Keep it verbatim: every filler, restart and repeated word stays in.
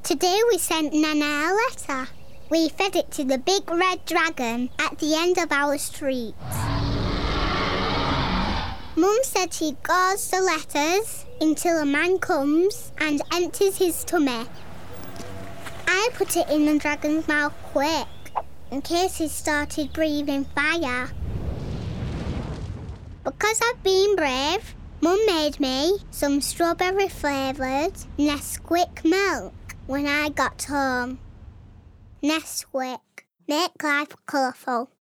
Today we sent Nana a letter. We fed it to the big red dragon at the end of our street. Mum said she guards the letters until a man comes and empties his tummy. I put it in the dragon's mouth quick, in case he started breathing fire. Because I've been brave, Mum made me some strawberry-flavoured Nesquik milk when I got home. Nesquik. Make life colourful.